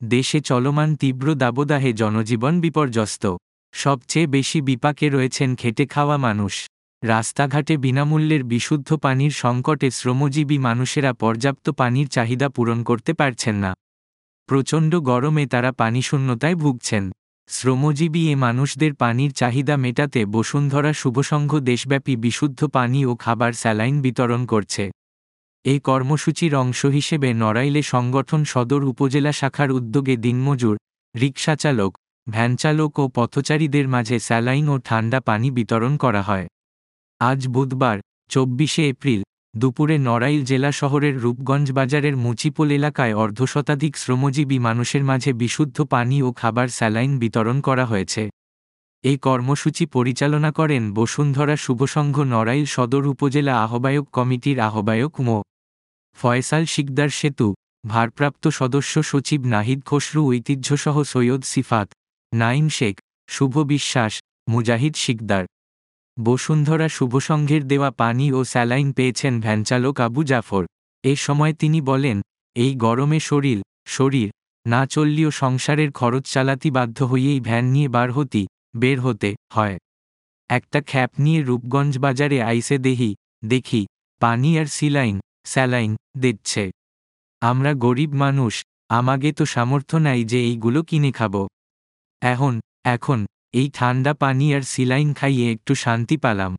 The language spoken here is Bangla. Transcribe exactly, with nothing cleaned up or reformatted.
দেশে চলমান তীব্র দাবদাহে জনজীবন বিপর্যস্ত। সবচেয়ে বেশি বিপাকে রয়েছেন খেটে খাওয়া মানুষ। রাস্তাঘাটে বিনামূল্যের বিশুদ্ধ পানির সংকটে শ্রমজীবী মানুষেরা পর্যাপ্ত পানির চাহিদা পূরণ করতে পারছেন না। প্রচণ্ড গরমে তারা পানিশূন্যতায় ভুগছেন। শ্রমজীবী এ মানুষদের পানির চাহিদা মেটাতে বসুন্ধরা শুভসংঘ দেশব্যাপী বিশুদ্ধ পানি ও খাবার স্যালাইন বিতরণ করছে। এই কর্মসূচির অংশ হিসেবে নড়াইলে সংগঠন সদর উপজেলা শাখার উদ্যোগে দিনমজুর, রিকশাচালক, ভ্যানচালক ও পথচারীদের মাঝে স্যালাইন ও ঠান্ডা পানি বিতরণ করা হয়। আজ বুধবার চব্বিশে এপ্রিল দুপুরে নড়াইল জেলা শহরের রূপগঞ্জ বাজারের মুচিপোল এলাকায় অর্ধশতাধিক শ্রমজীবী মানুষের মাঝে বিশুদ্ধ পানি ও খাবার স্যালাইন বিতরণ করা হয়েছে। এই কর্মসূচি পরিচালনা করেন বসুন্ধরা শুভসংঘ নড়াইল সদর উপজেলা আহ্বায়ক কমিটির আহ্বায়ক মো. ফয়সাল শিকদার সেতু, ভারপ্রাপ্ত সদস্য সচিব নাহিদ খসরু, ঐতিহ্যসহ সৈয়দ সিফাত, নাইম শেখ, শুভ বিশ্বাস, মুজাহিদ শিকদার। বসুন্ধরা শুভসংঘের দেওয়া পানি ও স্যালাইন পেয়েছেন ভ্যানচালক আবু জাফর। এ সময় তিনি বলেন, এই গরমে শরীর শরীর না চললেও সংসারের খরচ চালাতে বাধ্য হয়েই ভ্যান নিয়ে বার হতি বের হতে হয়। একটা খ্যাপ নিয়ে রূপগঞ্জ বাজারে আইসে দেহি দেখি পানি আর সিলাইন স্যালাইন দিচ্ছে। আমরা গরিব মানুষ, আমাগে তো সামর্থ্য নাই যে এইগুলো কিনে খাবো। এখন এখন এই ঠান্ডা পানি আর সিলাইন খাইয়ে একটু শান্তি পালাম।